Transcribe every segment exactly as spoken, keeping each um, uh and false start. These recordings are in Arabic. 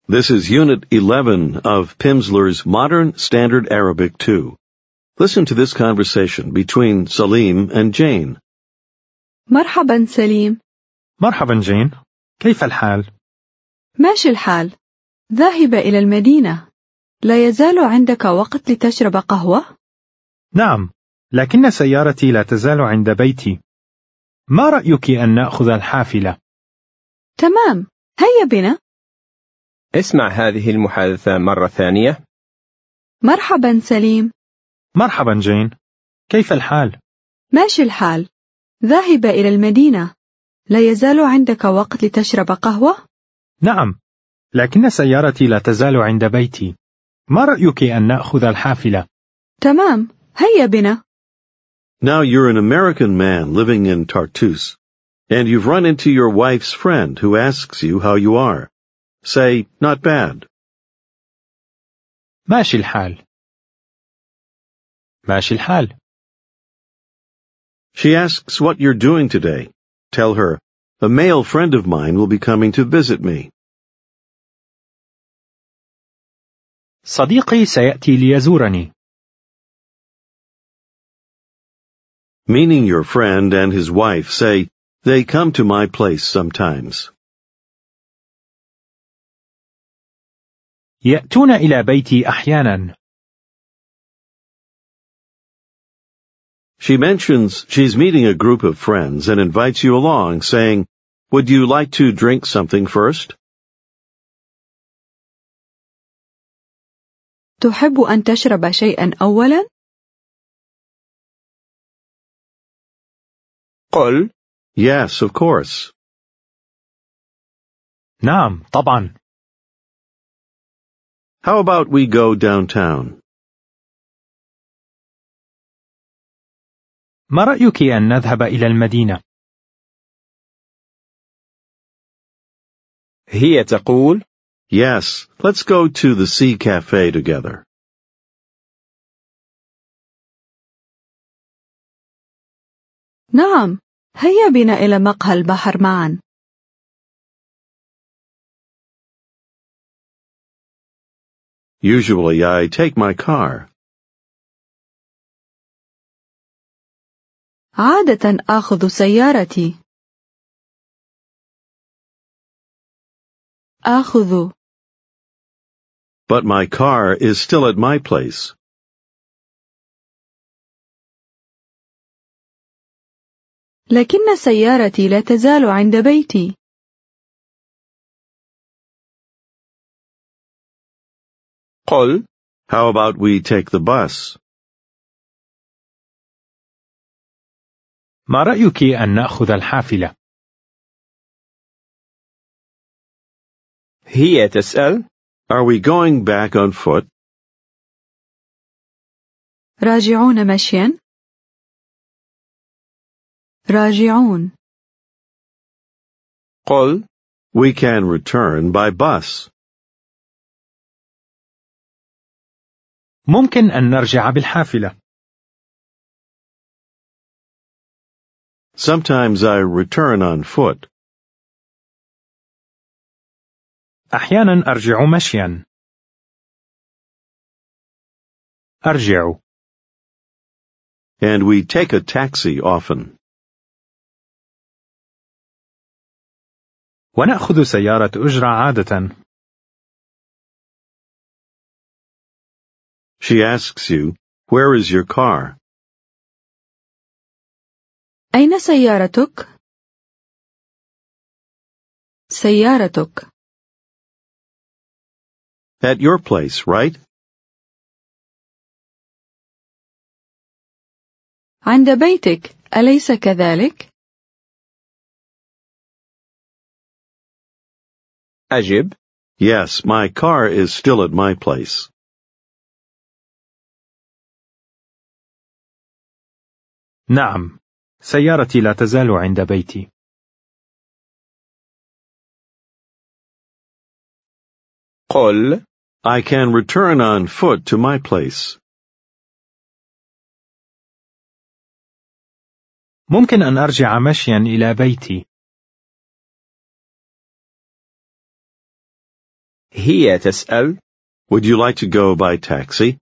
This is Unit eleven of Pimsleur's Modern Standard Arabic two. Listen to this conversation between Salim and Jane. مرحبا سليم. مرحبا جين، كيف الحال؟ ماشي الحال. ذاهبة إلى المدينة. لا يزال عندك وقت لتشرب قهوة؟ نعم، لكن سيارتي لا تزال عند بيتي. ما رأيك أن نأخذ الحافلة؟ تمام، هيا بنا. اسمع هذه المحادثة مرة ثانية. مرحبا سليم. مرحبا جين، كيف الحال؟ ماشي الحال. ذاهبة إلى المدينة. لا يزال عندك وقت لتشرب قهوة؟ نعم، لكن سيارتي لا تزال عند بيتي. ما رأيك أن نأخذ الحافلة؟ تمام، هيا بنا. Now you're an American man living in Tartus, and you've run into your wife's friend who asks you how you are. Say, not bad. ماشي الحال. ماشي الحال. She asks what you're doing today. Tell her, a male friend of mine will be coming to visit me. صديقي سيأتي ليزورني. Meaning your friend and his wife say, they come to my place sometimes. يأتون إلى بيتي أحيانا. She mentions she's meeting a group of friends and invites you along, saying, would you like to drink something first? تحب أن تشرب شيئا أولا؟ قل Yes, of course. نعم، طبعا. How about we go downtown? ما رأيك أن نذهب إلى المدينة؟ هي تقول Yes, let's go to the Sea Cafe together. نعم، هيا بنا إلى مقهى البحر معا. Usually I take my car. عادة آخذ سيارتي. آخذ. But my car is still at my place. لكن سيارتي لا تزال عند بيتي. قل How about we take the bus? ما رأيك أن نأخذ الحافلة؟ هي تسأل Are we going back on foot? راجعون مشيا؟ راجعون. قل We can return by bus. ممكن أن نرجع بالحافلة. Sometimes I return on foot. أحيانا أرجع مشيا. أرجع. And we take a taxi often. ونأخذ سيارة أجرة عادة. She asks you, where is your car? أين سيارتك؟ سيارتك. At your place, right? عند بيتك، أليس كذلك؟ أجب Yes, my car is still at my place. نعم، سيارتي لا تزال عند بيتي. قل I can return on foot to my place. ممكن أن أرجع مشيا إلى بيتي. هي تسأل. Would you like to go by taxi?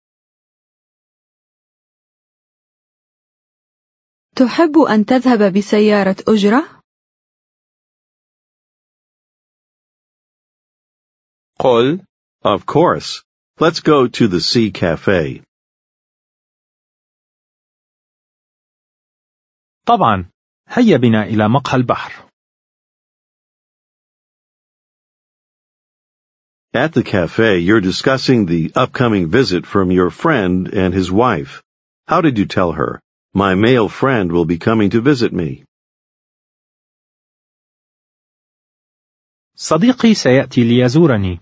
تحب أن تذهب بسيارة أجرة؟ قل. Of course. Let's go to the Sea Cafe. طبعا. هيا بنا إلى مقهى البحر. At the cafe, you're discussing the upcoming visit from your friend and his wife. How did you tell her? My male friend will be coming to visit me. صديقي سيأتي ليزورني.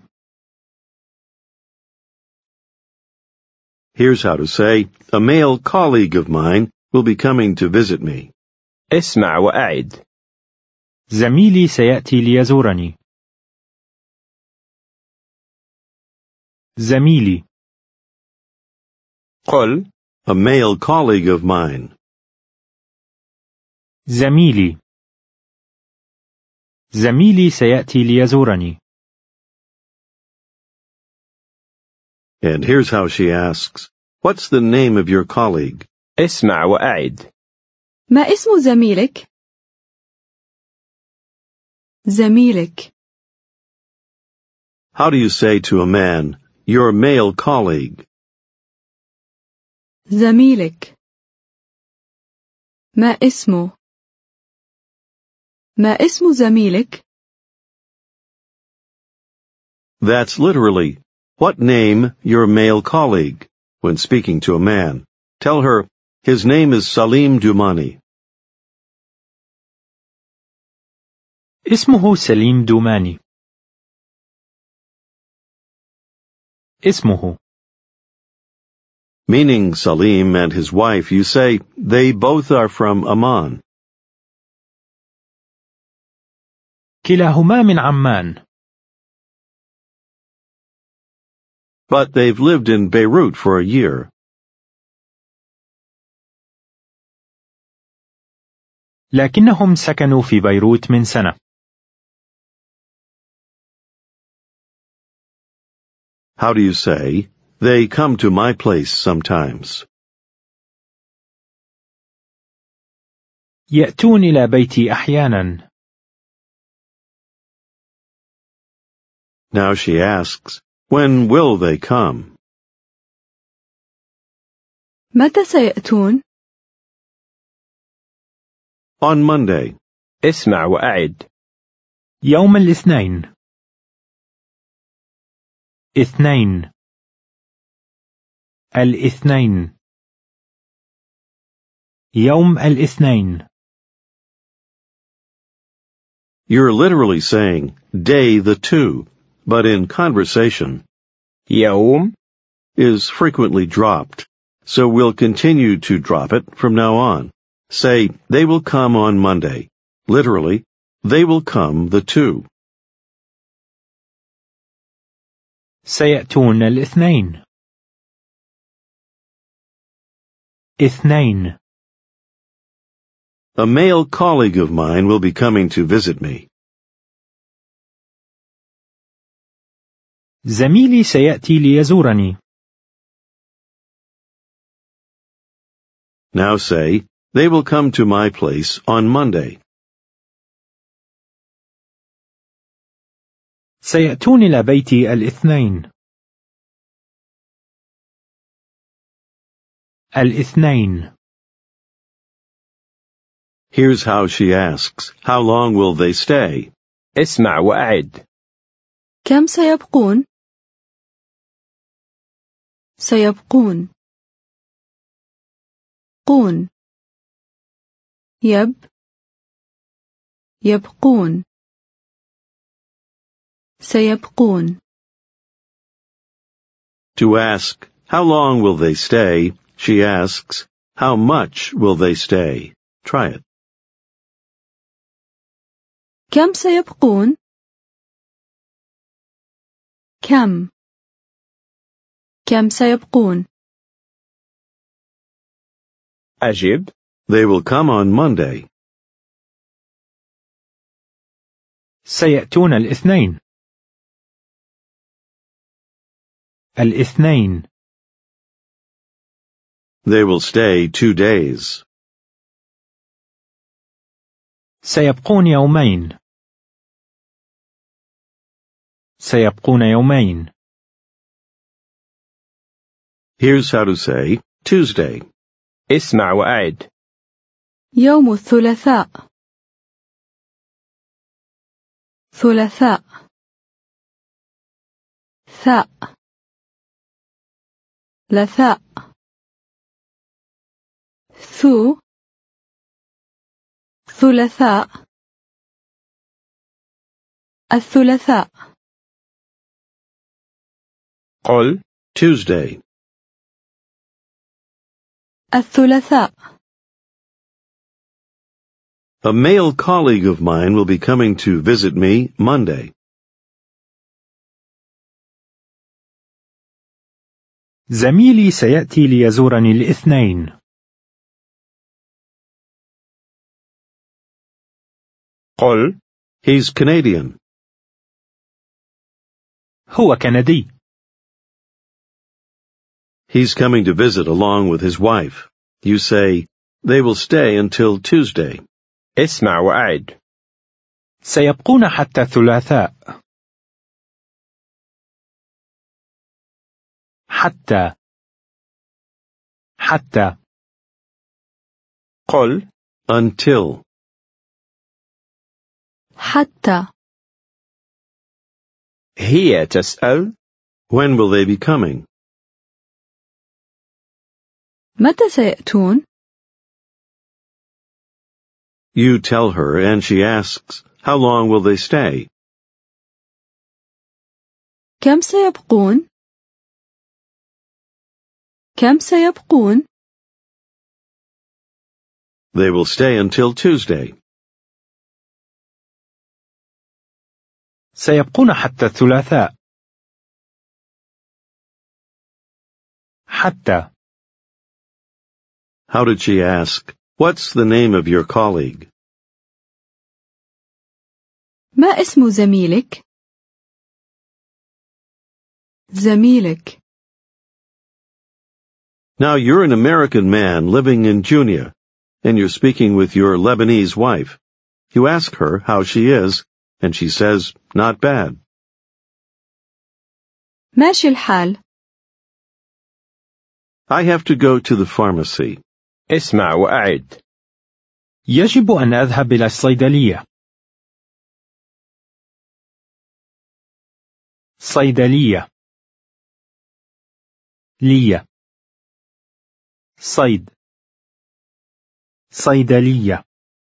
Here's how to say, a male colleague of mine will be coming to visit me. اسمع وأعد. زميلي سيأتي ليزورني. زميلي. قل. A male colleague of mine. زميلي. زميلي سيأتي ليزورني. And here's how she asks, what's the name of your colleague? اسمع وأعد. ما اسم زميلك؟ زميلك. How do you say to a man, your male colleague? زميلك. ما اسمه؟ ما اسم زميلك؟ That's literally, what name your male colleague? When speaking to a man, tell her, his name is Salim Dumani. اسمه سليم دوماني. اسمه. Meaning Salim and his wife, you say, they both are from Amman. كلاهما من عمان. But they've lived in Beirut for a year. لكنهم سكنوا في بيروت من سنة. How do you say, they come to my place sometimes? يأتون إلى بيتي أحيانا. Now she asks, when will they come? متى سيأتون؟ On Monday. اسمع وأعد. يوم الاثنين. اثنين. الاثنين. يوم الاثنين. You're literally saying, day the two, but in conversation, يوم is frequently dropped. So we'll continue to drop it from now on. Say, they will come on Monday. Literally, they will come the two. سيأتون الاثنين. اثنين. A male colleague of mine will be coming to visit me. زميلي سيأتي ليزورني. Now say, they will come to my place on Monday. سيأتون إلى بيتي الاثنين. الاثنين. Here's how she asks, how long will they stay? اسمع وأعد. كم سيبقون؟ سيبقون. قون. يب. يبقون. سيبقون. To ask, how long will they stay, she asks, how much will they stay? Try it. كم سيبقون؟ كم. كم سيبقون؟ أجب. They will come on Monday. سيأتون الاثنين. الاثنين. They will stay two days. سيبقون يومين. سيبقون يومين. Here's how to say Tuesday. اسمع وأعد. يوم الثلاثاء. ثلاثاء. ثاء. لثاء. ثو. ثلاثاء. الثلاثاء. قل Tuesday. الثلاثاء. A male colleague of mine will be coming to visit me Monday. زميلي سيأتي ليزورني الاثنين. قل He's Canadian. هو كندي. He's coming to visit along with his wife. You say, they will stay until Tuesday. اسمع وأعد. سيبقون حتى الثلاثاء. حتى. حتى. قل Until. حتى. هي تسأل When will they be coming? متى سيأتون؟ You tell her and she asks, how long will they stay? كم سيبقون؟ كم سيبقون؟ They will stay until Tuesday. سيبقون حتى الثلاثاء. حتى. How did she ask? What's the name of your colleague? ما اسم زميلك؟ زميلك. Now you're an American man living in Junia, and you're speaking with your Lebanese wife. You ask her how she is, and she says, not bad. ماشي الحال. I have to go to the pharmacy. اسمع وأعد. يجب أن أذهب إلى الصيدلية. صيدلية. لية. صيد. صيدلية.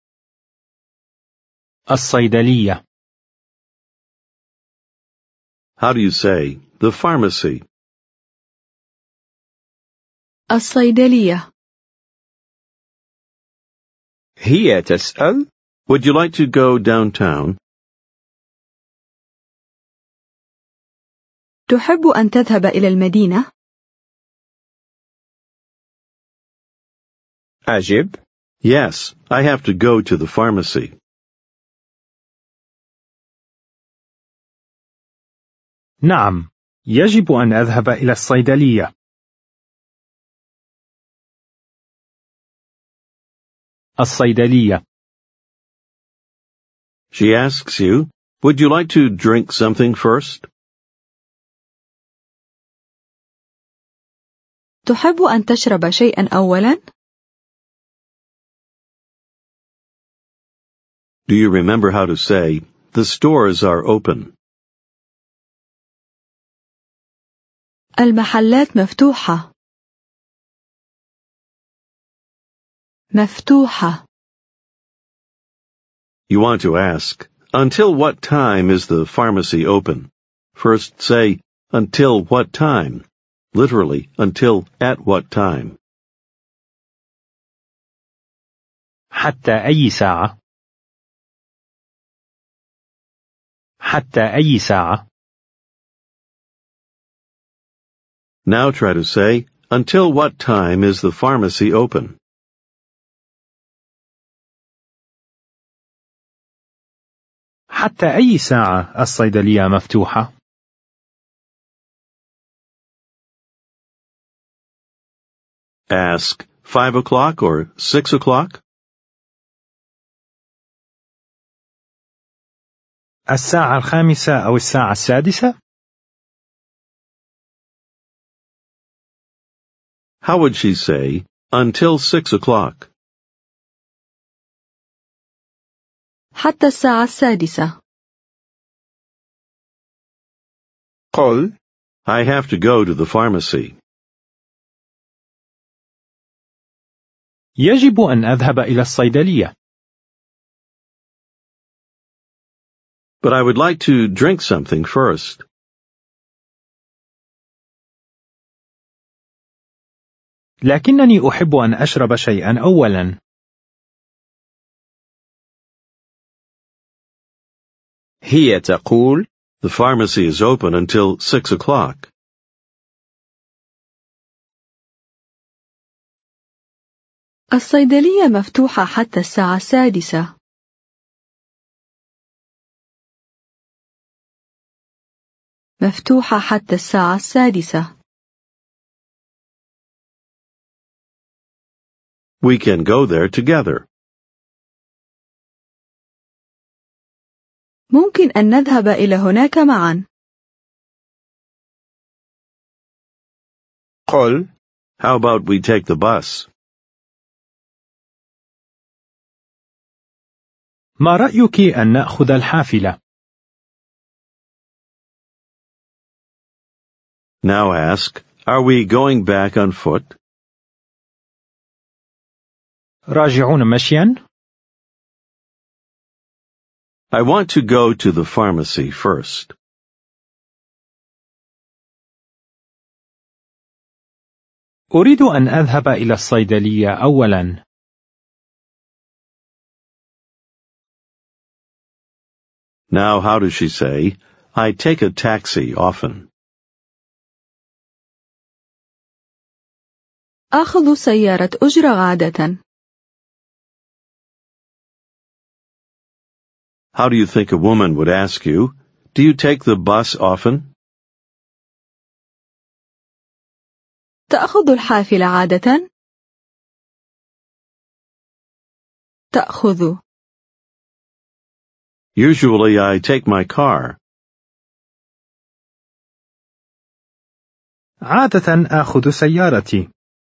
الصيدلية. How do you say, the pharmacy? الصيدلية. هي تسأل Would you like to go downtown? تحب أن تذهب إلى المدينة؟ أجب Yes, I have to go to the pharmacy. نعم، يجب أن أذهب إلى الصيدلية. الصيدلية. She asks you, would you like to drink something first? تحب أن تشرب شيئا أولا؟ Do you remember how to say, the stores are open? المحلات مفتوحة. مفتوحة. You want to ask, until what time is the pharmacy open? First say, until what time? Literally, until at what time? حتى أي ساعة؟ حتى أي ساعة؟ Now try to say, until what time is the pharmacy open? حتى أي ساعة الصيدلية مفتوحة؟ Ask five o'clock or six o'clock? الساعة الخامسة أو الساعة السادسة؟ How would she say, until six o'clock? حتى الساعة السادسة. قل I have to go to the pharmacy. يجب أن أذهب إلى الصيدلية. But I would like to drink something first. لكنني أحب أن أشرب شيئا أولا. هي تقول The pharmacy is open until six o'clock. الصيدلية مفتوحة حتى الساعة السادسة. مفتوحة حتى الساعة السادسة. We can go there together. ممكن أن نذهب إلى هناك معا. قل How about we take the bus? ما رأيك أن نأخذ الحافلة؟ Now ask, are we going back on foot? راجعون مشيا؟ I want to go to the pharmacy first. أريد أن أذهب إلى الصيدلية أولا. Now how does she say, I take a taxi often? آخذ سيارة أجرة عادة. How do you think a woman would ask you, do you take the bus often? تأخذ الحافلة عادة؟ تأخذ. Usually I take my car. عادة آخذ سيارتي.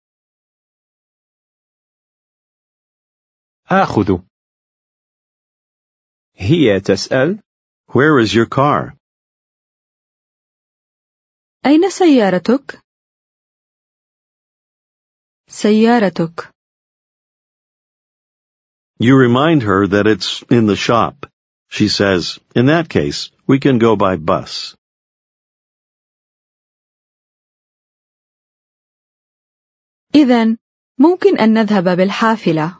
آخذ. هي تسأل Where is your car? أين سيارتك؟ سيارتك. You remind her that it's in the shop. She says, in that case, we can go by bus. إذن ممكن أن نذهب بالحافلة.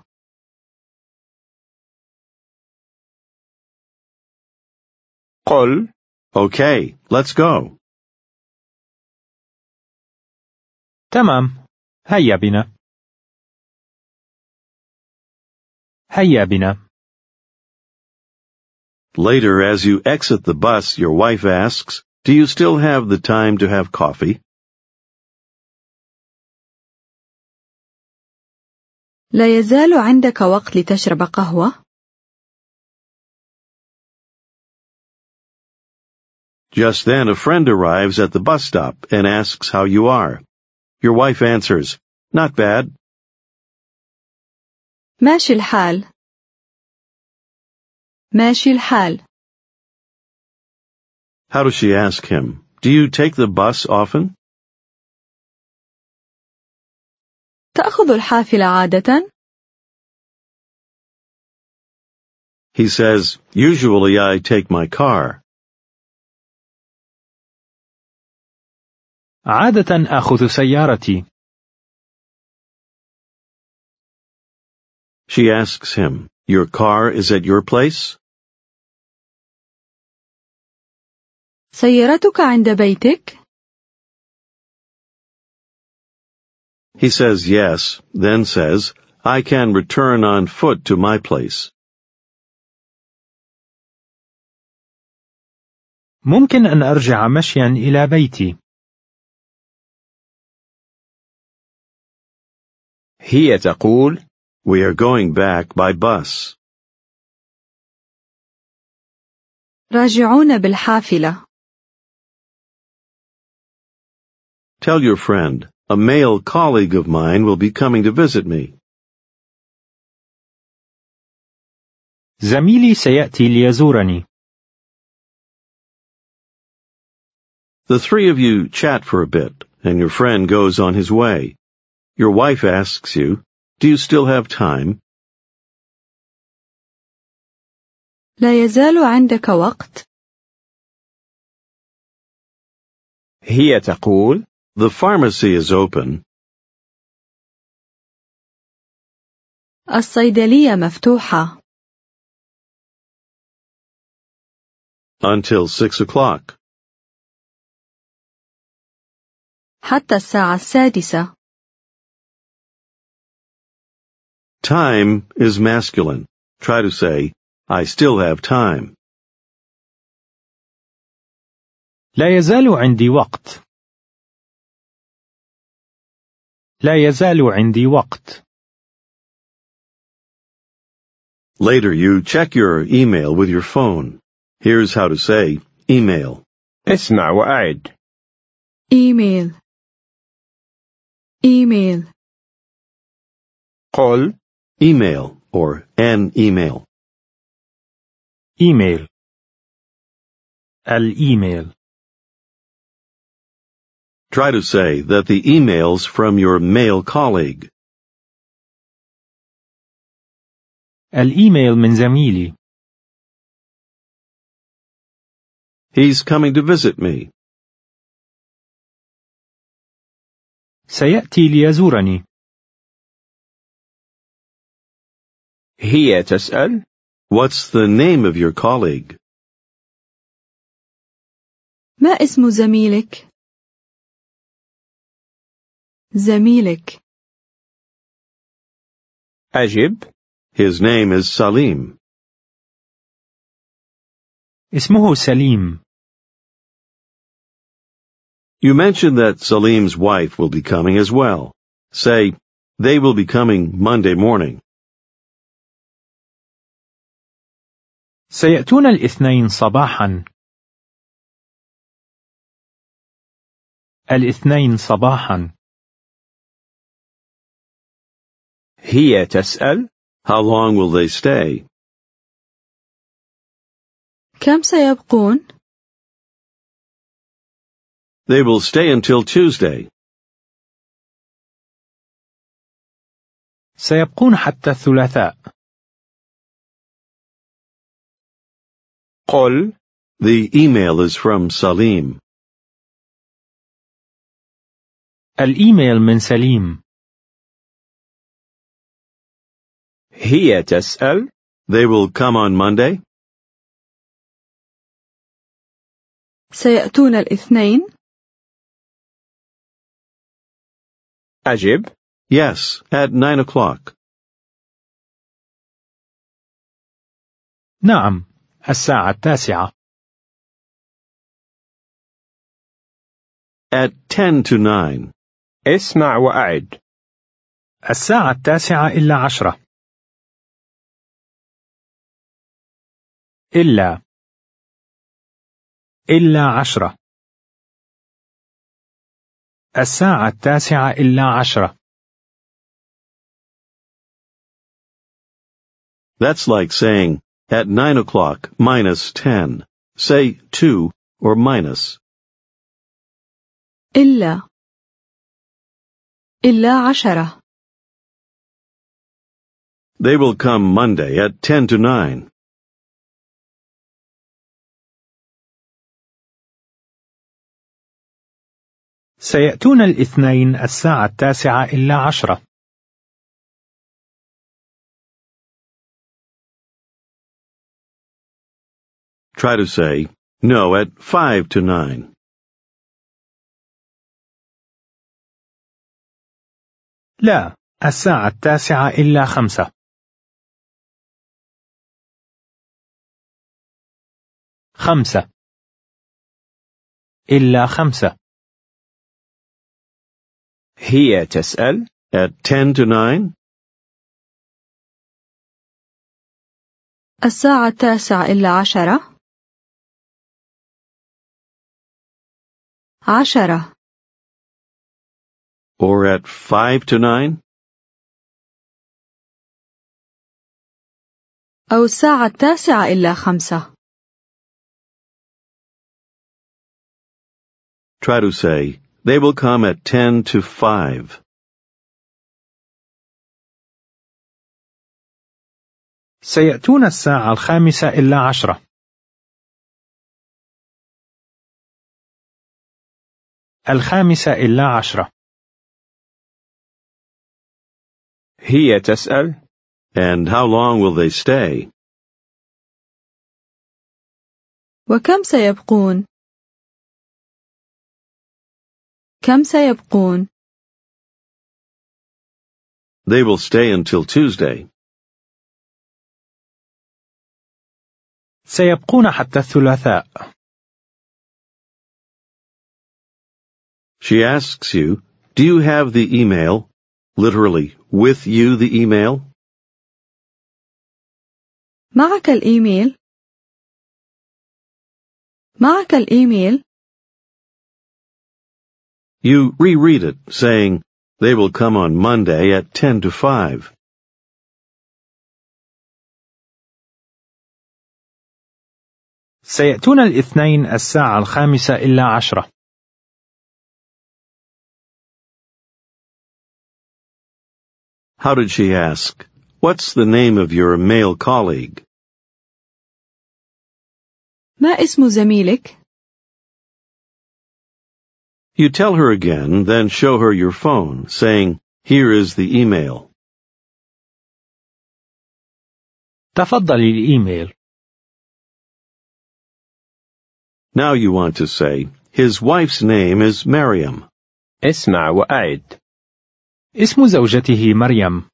قل Okay, let's go. تمام. هيا بنا. هيا بنا. Later, as you exit the bus, your wife asks, do you still have the time to have coffee? لا يزال عندك وقت لتشرب قهوة؟ Just then, a friend arrives at the bus stop and asks how you are. Your wife answers, not bad. ماشي الحال. ماشي الحال. How does she ask him? Do you take the bus often? تأخذ الحافلة عادة؟ He says, usually I take my car. عادة آخذ سيارتي. She asks him, your car is at your place? سيارتك عند بيتك؟ He says yes, then says, I can return on foot to my place. ممكن أن أرجع مشيا إلى بيتي. هي تقول We are going back by bus. راجعون بالحافلة. Tell your friend, a male colleague of mine will be coming to visit me. زميلي سيأتي ليزورني. The three of you chat for a bit, and your friend goes on his way. Your wife asks you, do you still have time? لا يزال عندك وقت؟ هي تقول The pharmacy is open. الصيدلية مفتوحة. Until six o'clock. حتى الساعة السادسة. Time is masculine. Try to say, I still have time. لا يزال عندي وقت. لا يزال عندي وقت. Later you check your email with your phone. Here's how to say email. اسمع وأعد. إيميل. إيميل. قل Email or an email. إيميل. الإيميل. Try to say that the email's from your male colleague. الإيميل من زميلي. He's coming to visit me. سيأتي ليزورني. هي تسأل What's the name of your colleague? ما اسم زميلك؟ زميلك. أجب His name is Salim. اسمه سليم. You mentioned that Salim's wife will be coming as well. Say, they will be coming Monday morning. سيأتون الاثنين صباحا. الاثنين صباحا. هي تسأل How long will they stay? كم سيبقون؟ They will stay until Tuesday. سيبقون حتى الثلاثاء. قل The email is from Salim. الإيميل من سليم. هي تسأل They will come on Monday? سيأتون الاثنين؟ أجب Yes, at nine o'clock. نعم، الساعة التاسعة. At ten to nine. اسمع وأعد. الساعة التاسعة إلا عشرة. إلا إلا عشرة. الساعة التاسعة إلا عشرة. That's like saying, at nine o'clock minus ten. Say two or minus. إلا إلا عشرة. They will come Monday at ten to nine. سيأتون الاثنين الساعة التاسعة إلا عشرة. Try to say, no, at five to nine. لا، الساعة التاسعة إلا خمسة. خمسة. إلا خمسة. هي تسأل At ten to nine? الساعة التاسعة إلا عشرة. عشرة. Or at five to nine? أو الساعة التاسعة إلا خمسة. Try to say, they will come at ten to five. سيأتون الساعة الخامسة إلا عشرة. الخامسة إلا عشرة. هي تسأل. And how long will they stay? وكم سيبقون؟ كم سيبقون؟ They will stay until Tuesday. سيبقون حتى الثلاثاء. She asks you, do you have the email? Literally, with you the email? معك الإيميل؟ معك الإيميل؟ You reread it, saying, they will come on Monday at ten to five. سيأتون الاثنين الساعة الخامسة إلا عشرة. How did she ask? What's the name of your male colleague? ما اسم زميلك؟ You tell her again, then show her your phone, saying, here is the email. تفضلي الإيميل. Now you want to say, his wife's name is Miriam. اسمع وأعد. اسم زوجته مريم.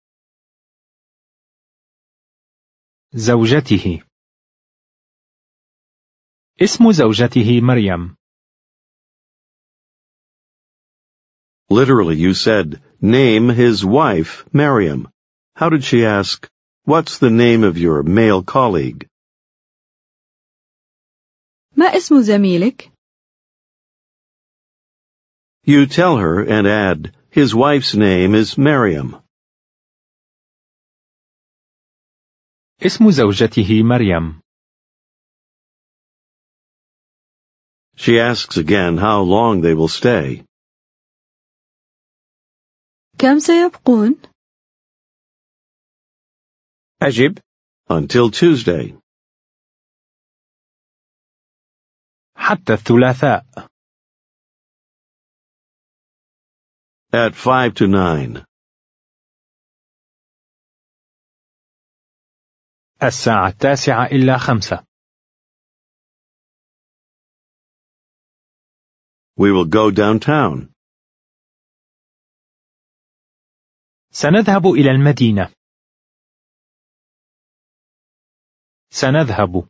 زوجته. اسم زوجته مريم. Literally, you said, name his wife, Miriam. How did she ask, what's the name of your male colleague? ما اسم زميلك؟ You tell her and add, his wife's name is Miriam. اسم زوجته مريم. She asks again how long they will stay. كم سيبقون؟ أجب. Until Tuesday. حتى الثلاثاء. At five to nine. الساعة التاسعة إلا خمسة. We will go downtown. سنذهب إلى المدينة. سنذهب.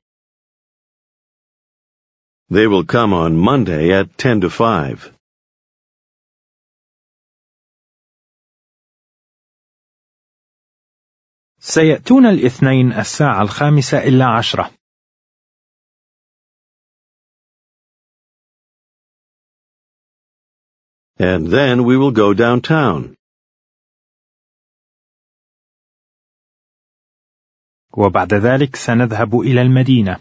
They will come on Monday at ten to five. سيأتون الاثنين الساعة الخامسة إلا عشرة. And then we will go downtown. وبعد ذلك سنذهب إلى المدينة.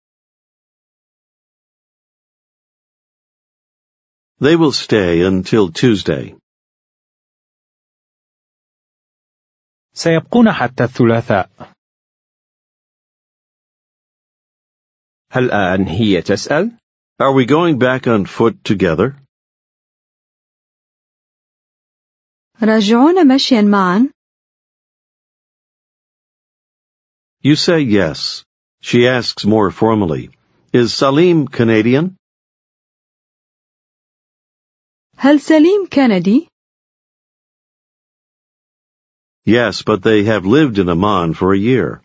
They will stay until Tuesday. سيبقون حتى الثلاثاء. هل الآن هي تسأل؟ Are we going back on foot together? راجعون مشيا معا؟ You say yes. She asks more formally, is Salim Canadian? هل سليم كندي؟ Yes, but they have lived in Amman for a year.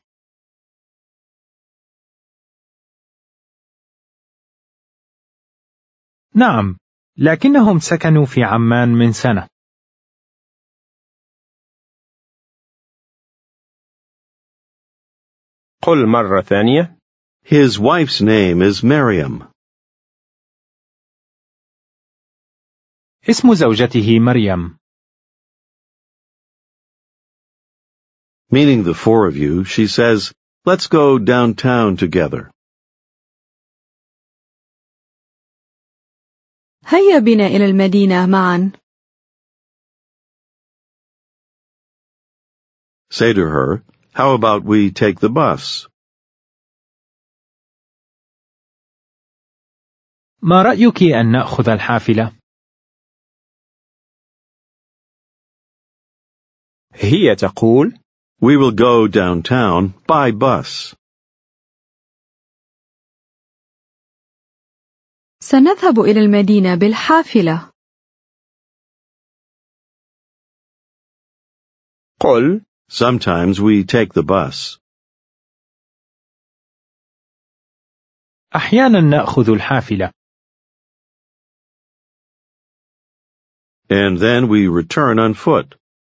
نعم، لكنهم سكنوا في عمان من سنة. قل مرة ثانية. His wife's name is Miriam. اسم زوجته مريم. Meaning the four of you, she says, let's go downtown together. هيا بنا إلى المدينة معا. Say to her, how about we take the bus? ما رأيك أن نأخذ الحافلة؟ هي تقول We will go downtown by bus. سنذهب إلى المدينة بالحافلة. قل Sometimes we take the bus. أحيانا نأخذ الحافلة. And then we return on foot.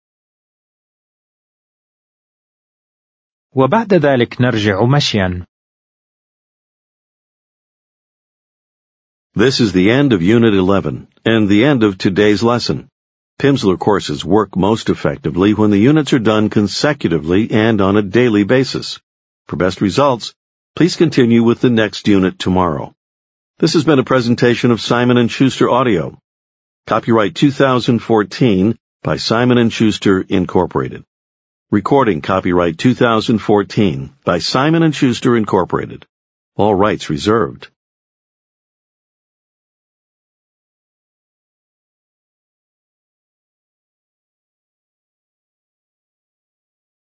وبعد ذلك نرجع مشيا. This is the end of Unit eleven, and the end of today's lesson. Pimsleur courses work most effectively when the units are done consecutively and on a daily basis. For best results, please continue with the next unit tomorrow. This has been a presentation of Simon and Schuster Audio. Copyright two thousand fourteen by Simon and Schuster, Incorporated. Recording copyright two thousand fourteen by Simon and Schuster, Incorporated. All rights reserved.